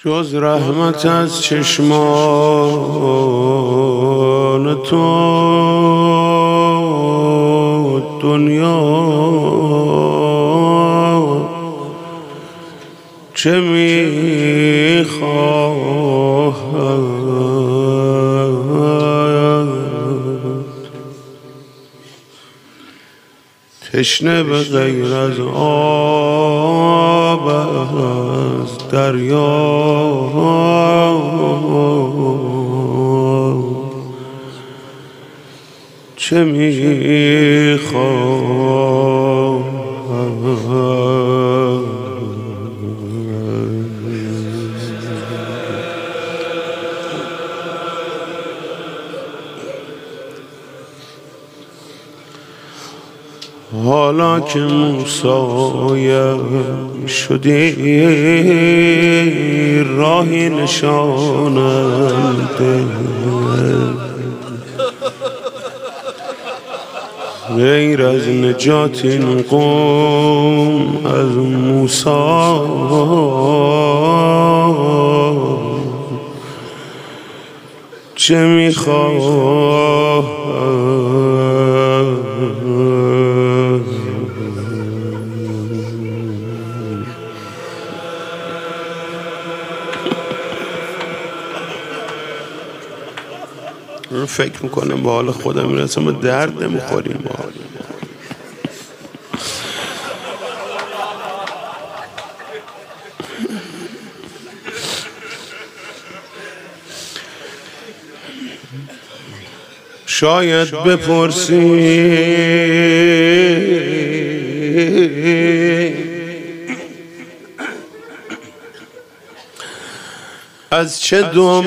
جز رحمت از چشمان تو دنیا چه میخواهد؟ تشنه به غیر از آب از دریا چه میخواهد؟ حالا که موسایم شدی راهی نشانم ده، غیر از نجات این قوم از موسی چه میخواهد؟ فکر میکنم به حال خودم میرسم و درد نمیخوریم با حال. شاید بپرسی از چه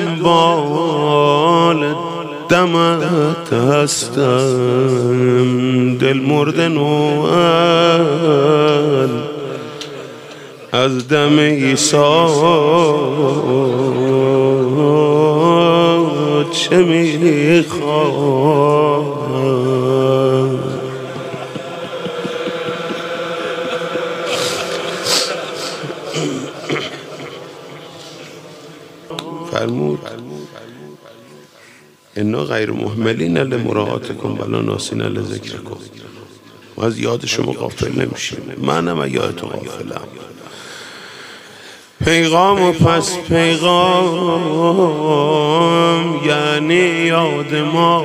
دنبال دمت هستم، دل مرده نوال از دم عیسی چه میخواد؟ فرمود انا غیر مهملین لمراعاتکم ولا ناسین لذکرکم. ما از یاد شما غافل نمیشیم، منم از یادتون غافلم. پیغام و پس پیغام یعنی یاد ما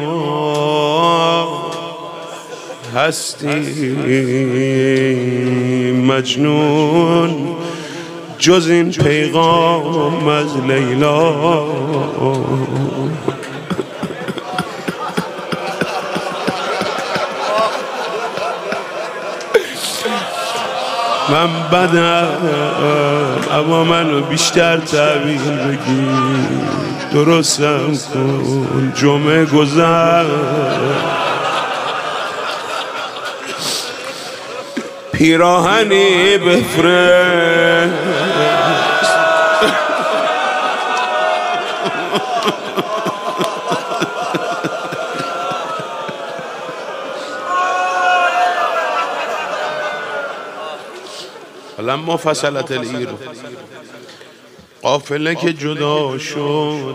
هستی مجنون جز این پیغام از لیلا من بدم، اما منو بیشتر تعبیر بگی، درستم کن جمعه گذر پیراهنی بفرست لما فصلت العیر، قافله که جدا شد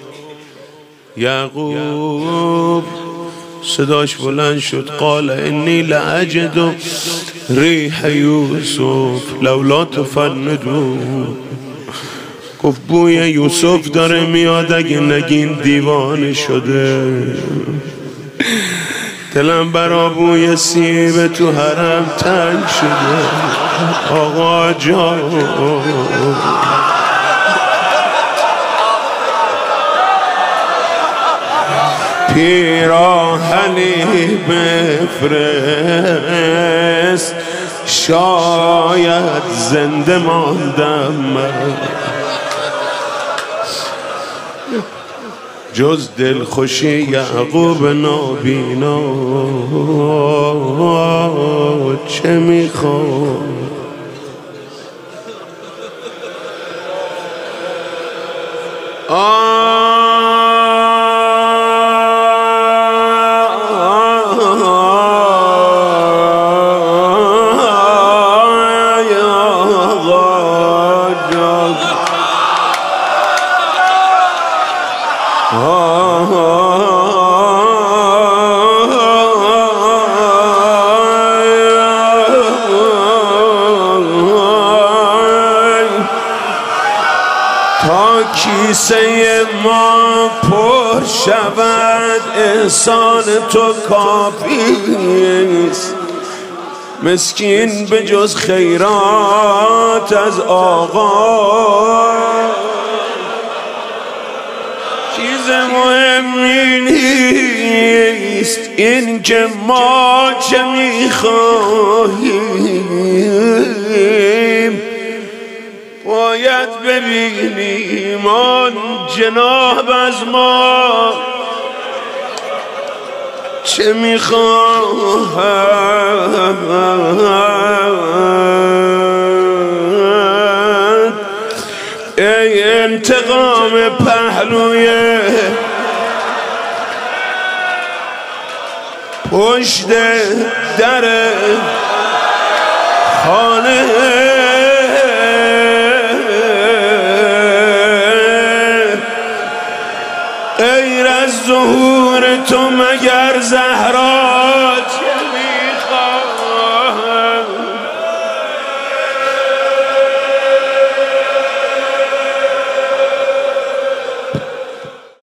یعقوب صداش بلند شد، قال انی لاجد ریح یوسف لولا تفندون. گفت بوی یوسف داره میاد، اگه نگین دیوانه شده. دلم برا بوی سیب تو حرم تنگ شده آقا جان. پیراهنی بفرست شاید زنده ماندم من، جز دلخوشی یعقوب نابینا چه میخواد؟ تا کیسه ما پر شود احسان تو کافیست. مسکین به جز خیرات از آقا چیز مهمی نیست، این که ما چه میخواهیم باید ببینیم. آن جناب از ما چه میخواهد. ای انتقام پهلوی پشت در خانه، غیر از ظهور تو مگر زهرات